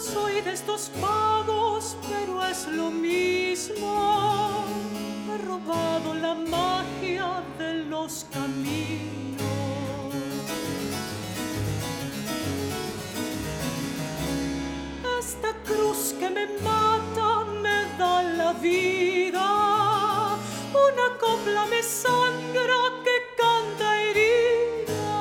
soy de estos pagos, pero es lo mismo. He robado la magia de los caminos. Esta cruz que me mata me da la vida. Una copla me sangra que canta herida.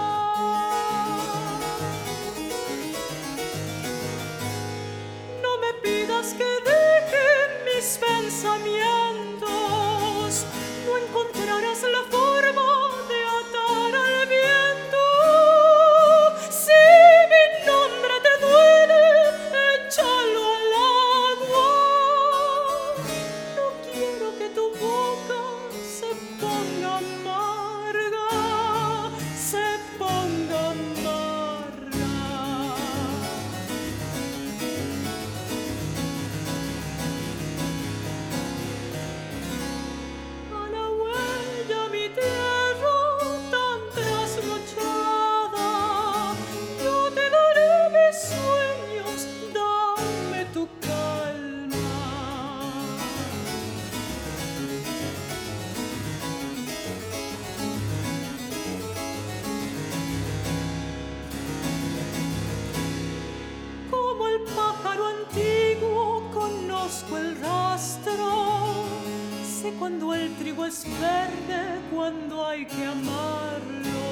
No me pidas que deje mis pensamientos, no encontrarás la forma de atar al viento. Si mi nombre te duele, échalo al agua. No quiero que tu boca se ponga amarga, se ponga amarga. A la huella mi tierra tan trasnochada, yo te daré mis sueños, dame tu calma. Como el pájaro antiguo conozco el rastro. Sé cuando el trigo es verde, cuando hay que amarlo.